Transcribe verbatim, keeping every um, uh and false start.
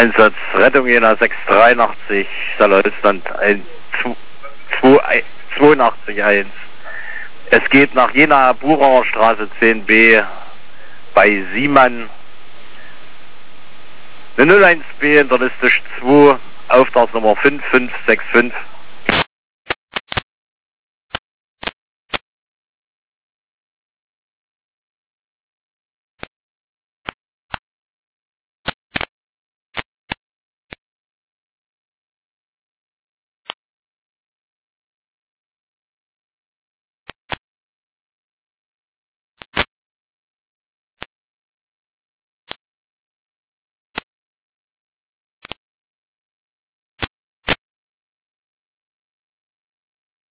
Einsatz Rettung Jena sechs dreiundachtzig, Saarland zweiundachtzig eins. Es geht nach Jena, Buracher Straße zehn b bei Siemann. Eine null eins B in der Liste zwei, Auftragsnummer fünf fünf sechs fünf.